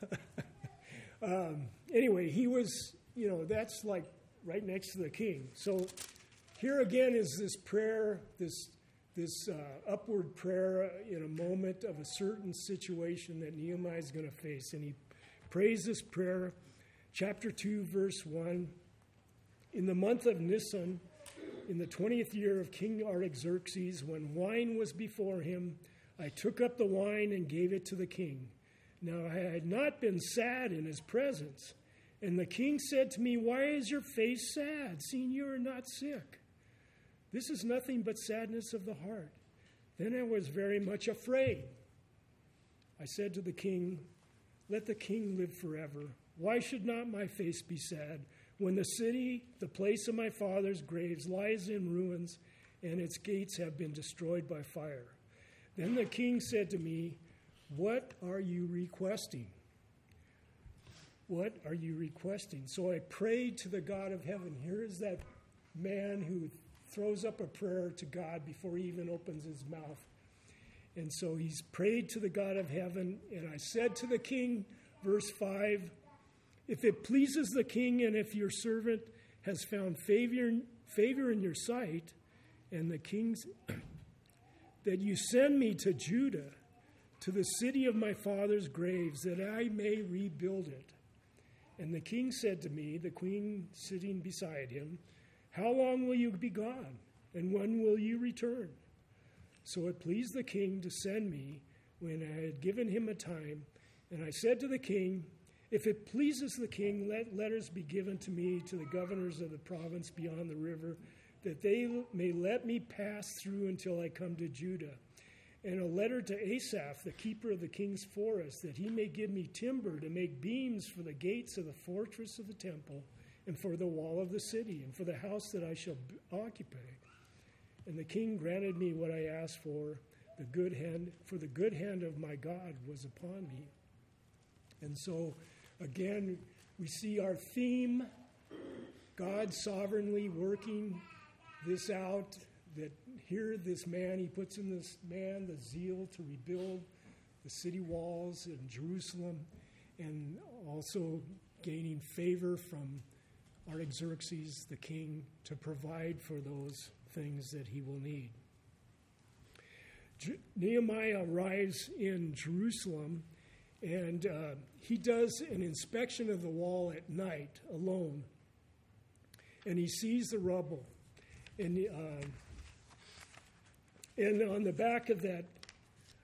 um, anyway, he was, you know, that's like right next to the king. So here again is this prayer, this this uh, upward prayer in a moment of a certain situation that Nehemiah is going to face. And he prays this prayer, chapter two, verse one. In the month of Nisan, in the twentieth year of King Artaxerxes, when wine was before him, I took up the wine and gave it to the king. Now I had not been sad in his presence. And the king said to me, why is your face sad, seeing you are not sick? This is nothing but sadness of the heart. Then I was very much afraid. I said to the king, let the king live forever. Why should not my face be sad when the city, the place of my father's graves, lies in ruins and its gates have been destroyed by fire? Then the king said to me, what are you requesting? What are you requesting? So I prayed to the God of heaven. Here is that man who throws up a prayer to God before he even opens his mouth. And so he's prayed to the God of heaven. And I said to the king, verse five, if it pleases the king and if your servant has found favor, favor in your sight, and the king's, that you send me to Judah, to the city of my father's graves, that I may rebuild it. And the king said to me, the queen sitting beside him, how long will you be gone, and when will you return? So it pleased the king to send me when I had given him a time. And I said to the king, if it pleases the king, let letters be given to me to the governors of the province beyond the river, that they may let me pass through until I come to Judah. And a letter to Asaph, the keeper of the king's forest, that he may give me timber to make beams for the gates of the fortress of the temple, and for the wall of the city, and for the house that I shall b- occupy. And the king granted me what I asked for. The good hand, for the good hand of my God was upon me. And so, again, we see our theme, God sovereignly working this out, that here this man, he puts in this man the zeal to rebuild the city walls in Jerusalem, and also gaining favor from Artaxerxes, the king, to provide for those things that he will need. Je- Nehemiah arrives in Jerusalem, and uh, he does an inspection of the wall at night alone, and he sees the rubble. And uh, and on the back of that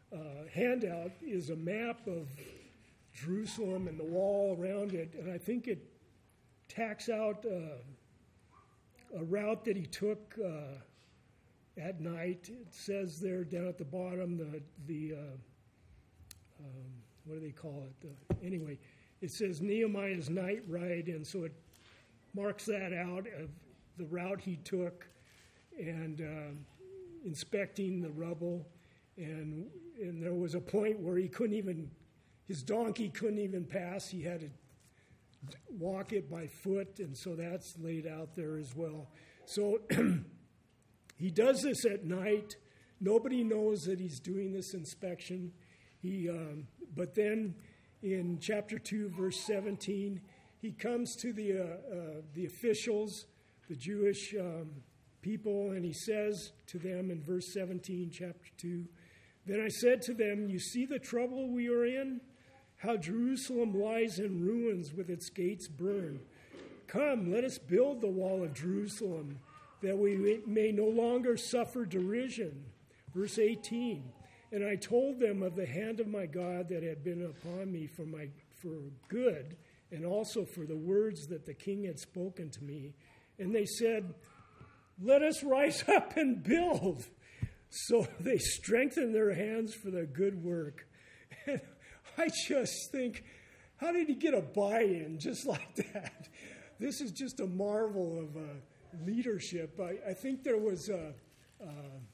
uh, handout is a map of Jerusalem and the wall around it, and I think it tacks out uh, a route that he took uh, at night. It says there down at the bottom, the the uh, um, what do they call it? The, anyway, it says Nehemiah's night ride, and so it marks that out of the route he took, and uh, inspecting the rubble. And and there was a point where he couldn't even, his donkey couldn't even pass. He had to walk it by foot, and so that's laid out there as well. So he does this at night. Nobody knows that he's doing this inspection. He, um, but then in chapter two, verse seventeen, he comes to the uh, uh, the officials, the Jewish um, people, and he says to them in verse seventeen, chapter two, "Then I said to them, you see the trouble we are in? How Jerusalem lies in ruins with its gates burned. Come, let us build the wall of Jerusalem, that we may no longer suffer derision." Verse eighteen, "And I told them of the hand of my God that had been upon me for my for good, and also for the words that the king had spoken to me. And they said, let us rise up and build. So they strengthened their hands for the good work." And I just think, how did he get a buy-in just like that? This is just a marvel of uh, leadership. I, I think there was a, a,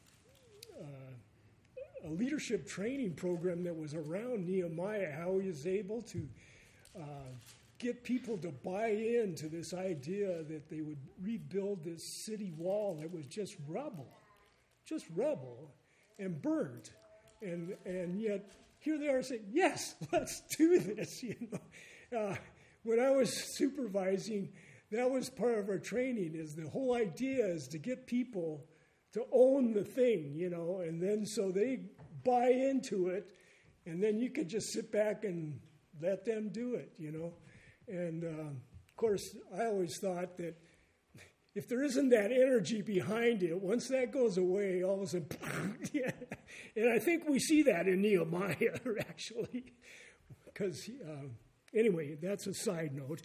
a leadership training program that was around Nehemiah, how he was able to uh, get people to buy into this idea that they would rebuild this city wall that was just rubble, just rubble and burnt. And and yet here they are saying, yes, let's do this. You know, uh, when I was supervising, that was part of our training. Is the whole idea is to get people to own the thing, you know, and then so they buy into it, and then you could just sit back and let them do it, you know. And, uh, of course, I always thought that if there isn't that energy behind it, once that goes away, all of a sudden, yeah. And I think we see that in Nehemiah, actually. Because, uh, anyway, that's a side note.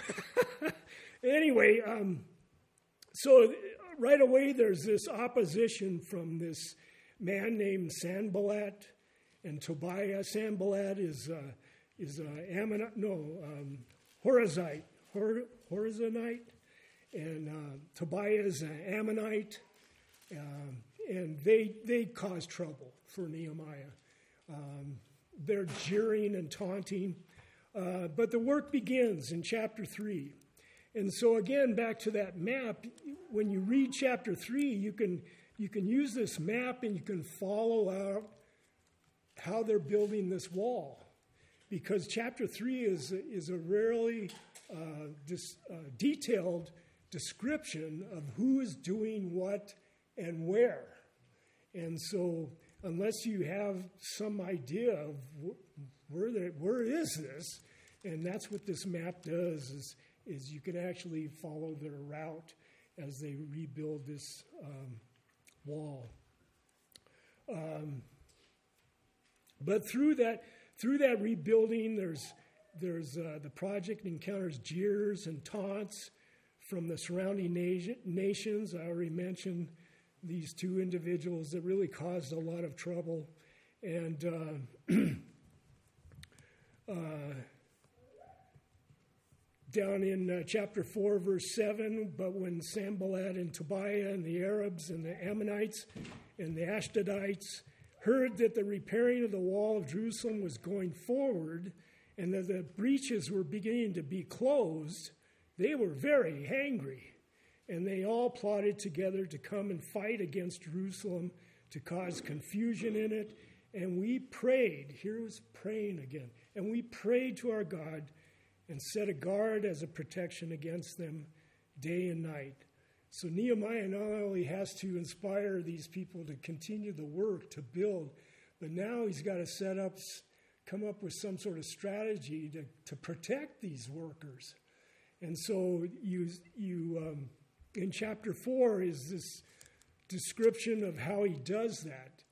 Anyway, um, so right away there's this opposition from this man named Sanballat and Tobiah. Sanballat is uh, is uh, Ammonite, no, um, Horizite, Hor- Horizonite, and uh, Tobiah is an Ammonite, um, and they they cause trouble for Nehemiah. Um, they're jeering and taunting, uh, but the work begins in chapter three. And so again, back to that map, when you read chapter three, you can you can use this map and you can follow out how they're building this wall. Because chapter three is, is a really uh, dis, uh, detailed description of who is doing what and where. And so unless you have some idea of wh- where, the, where is this, and that's what this map does, is is you can actually follow their route as they rebuild this um, wall. Um, but through that through that rebuilding, there's there's uh, the project encounters jeers and taunts from the surrounding nation, nations. I already mentioned these two individuals that really caused a lot of trouble, and uh, uh, down in uh, chapter four, verse seven, but when Sanballat and Tobiah and the Arabs and the Ammonites and the Ashdodites heard that the repairing of the wall of Jerusalem was going forward and that the breaches were beginning to be closed, they were very angry. And they all plotted together to come and fight against Jerusalem, to cause confusion in it. And we prayed, here was praying again, and we prayed to our God and set a guard as a protection against them day and night. So Nehemiah not only has to inspire these people to continue the work, to build, but now he's got to set up, come up with some sort of strategy to, to protect these workers. And so you, you um, in chapter four is this description of how he does that.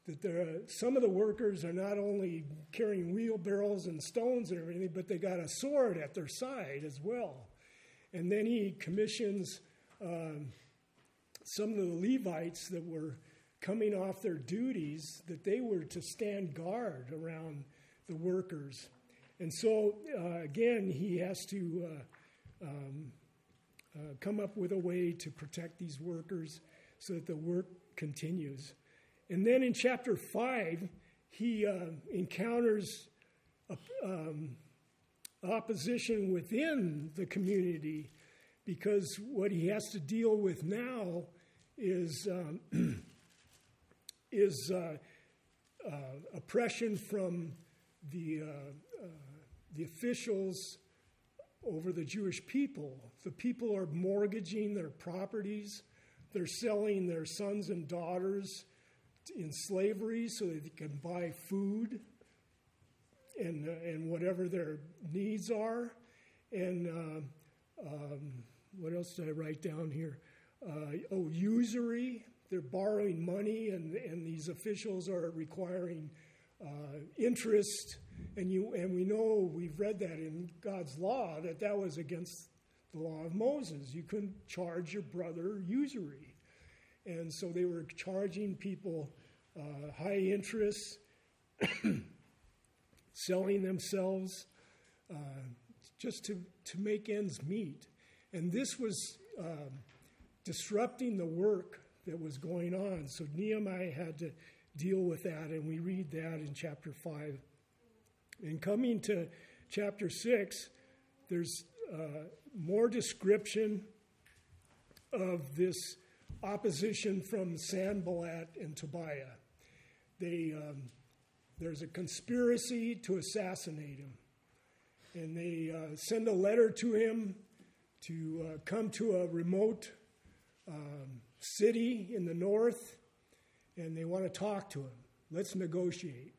that there, some of the workers are not only carrying wheelbarrows and stones and everything, but they got a sword at their side as well. And then he commissions um, some of the Levites that were coming off their duties, that they were to stand guard around the workers. And so, uh, again, he has to uh, um, uh, come up with a way to protect these workers so that the work continues. And then in chapter five, he uh, encounters a, um, opposition within the community, because what he has to deal with now is um, is uh, uh, oppression from the uh, uh, the officials over the Jewish people. The people are mortgaging their properties. They're selling their sons and daughters in slavery so that they can buy food and uh, and whatever their needs are. And uh, um, what else did I write down here? Uh, oh, usury. They're borrowing money, and, and these officials are requiring uh, interest. And you and we know, we've read that in God's law, that that was against the law of Moses. You couldn't charge your brother usury. And so they were charging people uh, high interest, selling themselves uh, just to, to make ends meet. And this was uh, disrupting the work that was going on. So Nehemiah had to deal with that, and we read that in chapter five. And coming to chapter six, there's uh, more description of this opposition from Sanballat and Tobiah. They, um, there's a conspiracy to assassinate him. And they uh, send a letter to him to uh, come to a remote um, city in the north, and they want to talk to him. Let's negotiate.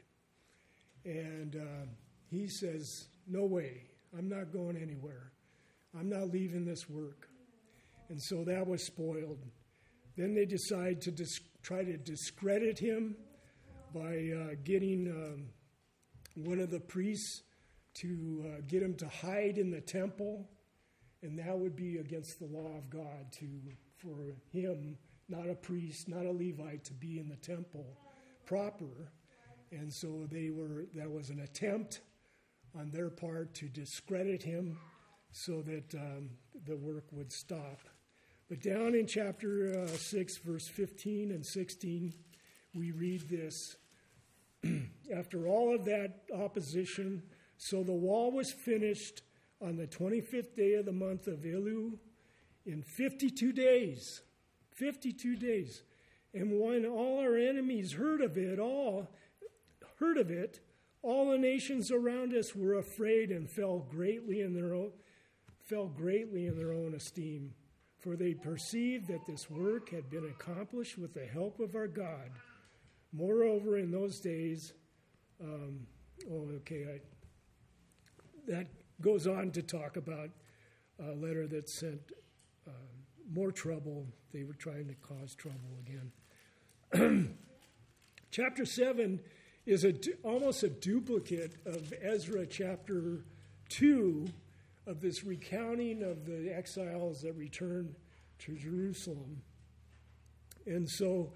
And uh, he says, no way, I'm not going anywhere. I'm not leaving this work. And so that was spoiled. Then they decide to dis- try to discredit him by uh, getting um, one of the priests to uh, get him to hide in the temple. And that would be against the law of God to for him, not a priest, not a Levite, to be in the temple proper. And so they were. That was an attempt on their part to discredit him so that um, the work would stop. But down in chapter uh, six, verse fifteen and sixteen, we read this. After all of that opposition, so the wall was finished on the twenty-fifth day of the month of Elul in fifty-two days. fifty-two days. And when all our enemies heard of it, all heard of it, all the nations around us were afraid and fell greatly in their own fell greatly in their own esteem, for they perceived that this work had been accomplished with the help of our God. Moreover, in those days, um, oh, okay, I, that goes on to talk about a letter that sent uh, more trouble. They were trying to cause trouble again. Chapter seven is a, almost a duplicate of Ezra chapter two, of this recounting of the exiles that returned to Jerusalem. And so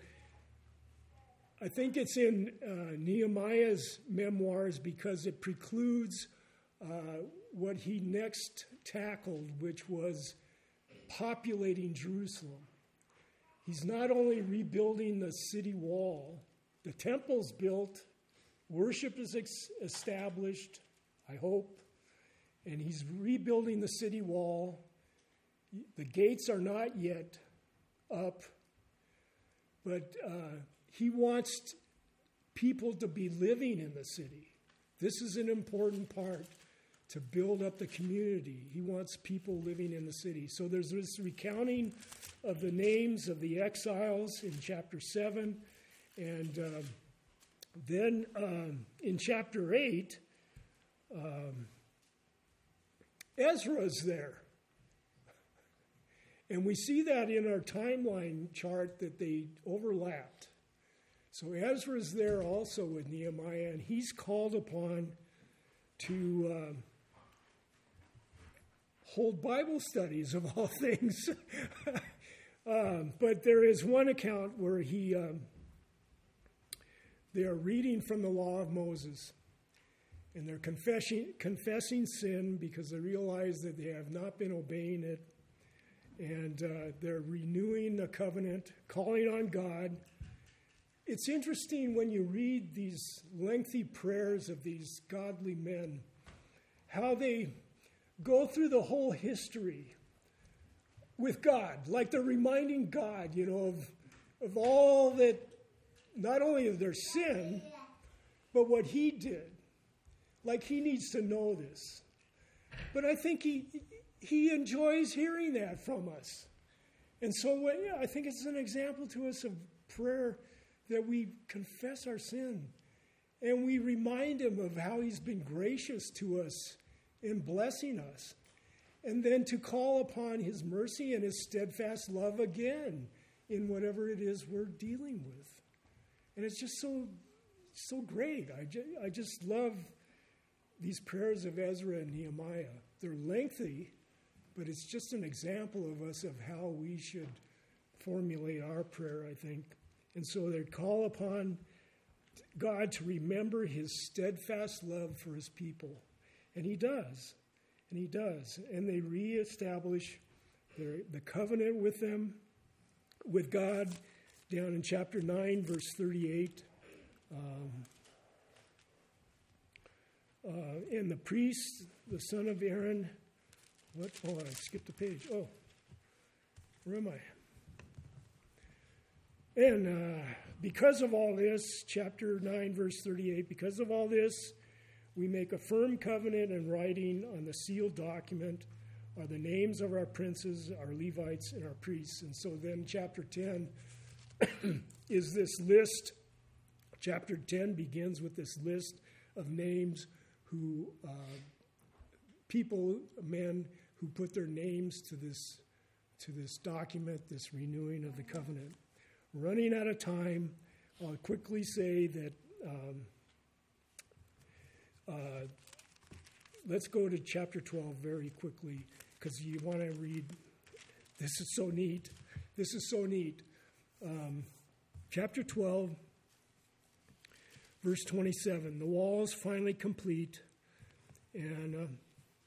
I think it's in uh, Nehemiah's memoirs because it precludes uh, what he next tackled, which was populating Jerusalem. He's not only rebuilding the city wall, the temple's built, worship is ex- established, I hope, and he's rebuilding the city wall. The gates are not yet up, but uh, he wants people to be living in the city. This is an important part to build up the community. He wants people living in the city. So there's this recounting of the names of the exiles in chapter seven. And uh, then um, in chapter eight, um, Ezra's there. And we see that in our timeline chart that they overlapped. So Ezra's there also with Nehemiah, and he's called upon to uh, hold Bible studies of all things. um, but there is one account where he um, they are reading from the law of Moses, and they're confessing confessing sin because they realize that they have not been obeying it, and uh, they're renewing the covenant, calling on God. It's interesting when you read these lengthy prayers of these godly men, how they go through the whole history with God, like they're reminding God, you know, of, of all that, not only of their sin, but what he did. Like he needs to know this. But I think he he enjoys hearing that from us. And so what, yeah, I think it's an example to us of prayer, that we confess our sin and we remind him of how he's been gracious to us in blessing us. And then to call upon his mercy and his steadfast love again in whatever it is we're dealing with. And it's just so, so great. I just, I just love these prayers of Ezra and Nehemiah. They're lengthy, but it's just an example of us of how we should formulate our prayer, I think. And so they call upon God to remember his steadfast love for his people. And he does. And he does. And they reestablish their, the covenant with them, with God, down in chapter nine, verse thirty-eight. Um, uh, and the priest, the son of Aaron, what? Oh, I skipped a page. Oh, where am I? And uh, because of all this, chapter nine, verse thirty-eight, because of all this, we make a firm covenant in writing on the sealed document are the names of our princes, our Levites, and our priests. And so then chapter ten is this list. Chapter ten begins with this list of names who, uh, people, men who put their names to this, to this document, this renewing of the covenant. Running out of time, I'll quickly say that um, uh, let's go to chapter twelve very quickly, because you want to read. This is so neat. This is so neat. Um, chapter twelve, verse twenty-seven. The wall is finally complete. And uh,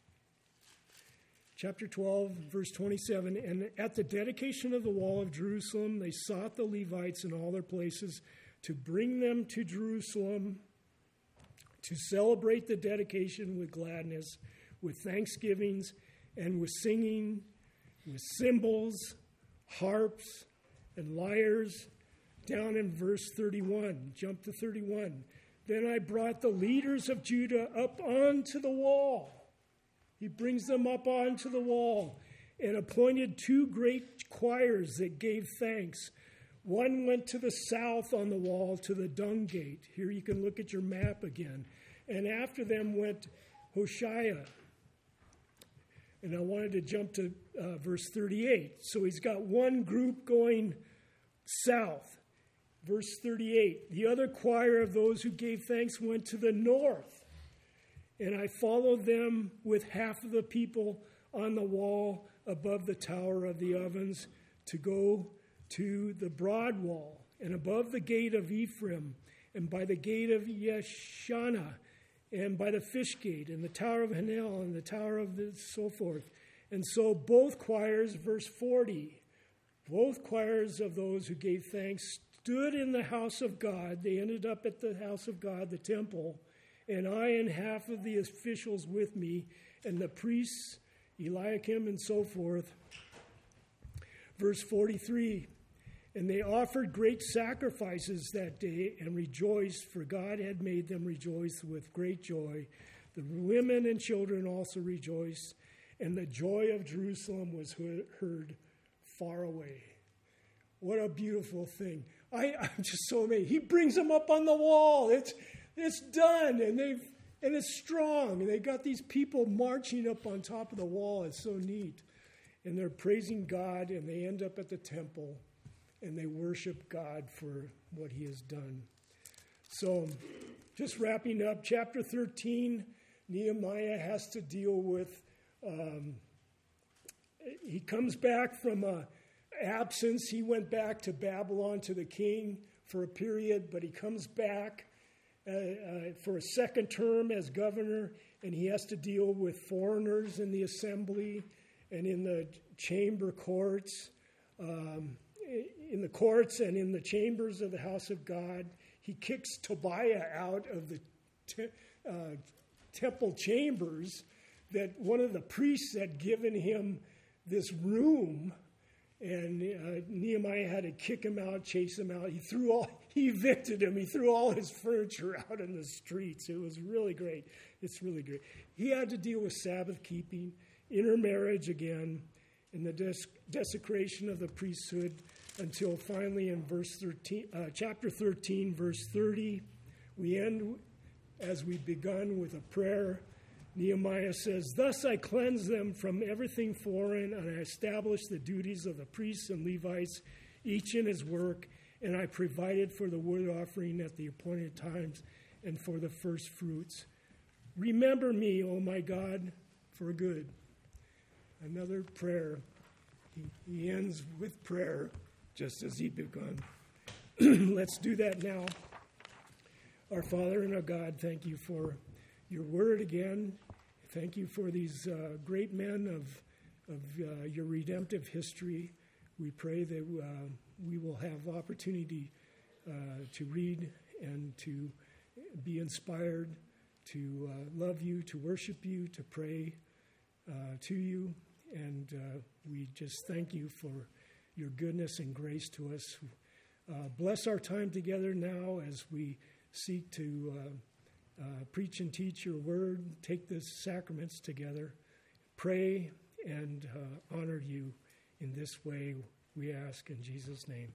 chapter twelve, verse twenty-seven, and at the dedication of the wall of Jerusalem, they sought the Levites in all their places to bring them to Jerusalem to celebrate the dedication with gladness, with thanksgivings, and with singing, with cymbals, harps, and lyres. Down in verse thirty-one, jump to thirty-one. Then I brought the leaders of Judah up onto the wall. He brings them up onto the wall and appointed two great choirs that gave thanks. One went to the south on the wall to the dung gate. Here you can look at your map again. And after them went Hoshea. And I wanted to jump to uh, verse thirty-eight. So he's got one group going south. Verse thirty-eight. The other choir of those who gave thanks went to the north. And I followed them with half of the people on the wall above the tower of the ovens to go to the broad wall, and above the gate of Ephraim, and by the gate of Yeshana, and by the fish gate, and the tower of Hanel, and the tower of the so forth. And so both choirs, verse forty, both choirs of those who gave thanks stood in the house of God. They ended up at the house of God, the temple, and I and half of the officials with me, and the priests, Eliakim, and so forth. Verse forty-three, and they offered great sacrifices that day and rejoiced, for God had made them rejoice with great joy. The women and children also rejoiced, and the joy of Jerusalem was heard far away. What a beautiful thing. I, I'm just so amazed. He brings them up on the wall. It's it's done, and they've and it's strong. And they got these people marching up on top of the wall. It's so neat. And they're praising God, and they end up at the temple. and they worship God for what he has done. So, just wrapping up, chapter thirteen, Nehemiah has to deal with, um, he comes back from a absence. He went back to Babylon to the king for a period, but he comes back uh, uh, for a second term as governor, and he has to deal with foreigners in the assembly and in the chamber courts, um, in the courts and in the chambers of the house of God. He kicks Tobiah out of the te- uh, temple chambers that one of the priests had given him this room, and uh, Nehemiah had to kick him out, chase him out. He threw all, he evicted him. He threw all his furniture out in the streets. It was really great. It's really great. He had to deal with Sabbath keeping, intermarriage again, and the des- desecration of the priesthood, until finally in verse thirteen, uh, chapter thirteen, verse thirty, we end as we've begun with a prayer. Nehemiah says, "Thus I cleanse them from everything foreign, and I establish the duties of the priests and Levites, each in his work, and I provided for the wood offering at the appointed times and for the first fruits. Remember me, O my God, for good." Another prayer. He, he ends with prayer, just as he begun. Let's do that now. Our Father and our God, thank you for your word again. Thank you for these uh, great men of, of uh, your redemptive history. We pray that uh, we will have opportunity uh, to read and to be inspired, to uh, love you, to worship you, to pray uh, to you. And uh, we just thank you for your goodness and grace to us. Uh, bless our time together now as we seek to uh, uh, preach and teach your word, take the sacraments together, pray and uh, honor you in this way, we ask in Jesus' name.